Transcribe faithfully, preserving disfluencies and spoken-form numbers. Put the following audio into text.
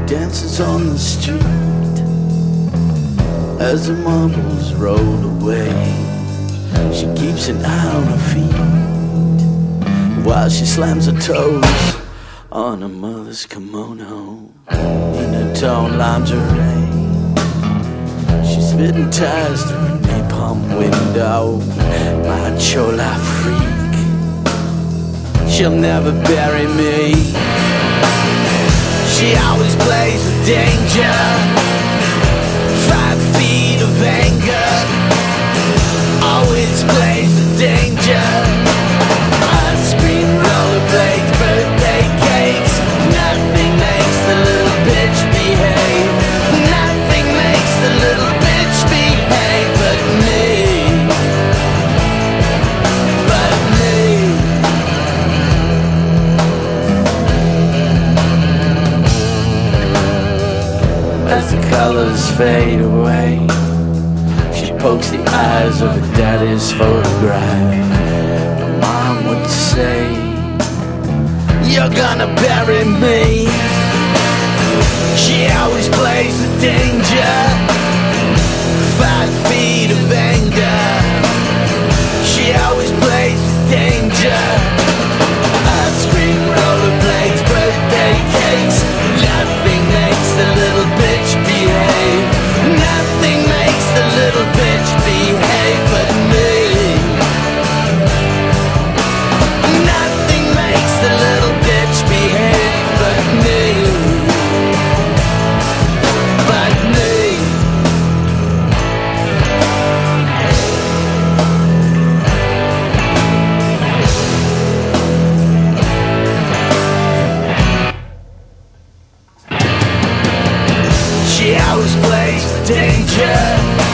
dances on the street as the marbles roll away. She keeps an eye on her feet while she slams her toes on her mother's kimono in her torn lingerie. She's spitting ties through a napalm window, my chola freak. She'll never bury me. She always plays with danger, five feet of anger, always plays with danger. Ice cream, rollerblades, birthday cakes, nothing makes the little bitch behave. Nothing makes the little bitch behave but me, but me. As the colors fade away, she pokes the eyes of her daddy's photograph. My mom would say, you're gonna bury me. She always plays with danger, five feet of anger. She always plays with danger. Ice cream, rollerblades, birthday cakes, nothing makes the little bitch behave. Nothing makes the little bitch behave but me. Nothing makes the little bitch behave but me, but me. She always plays with danger,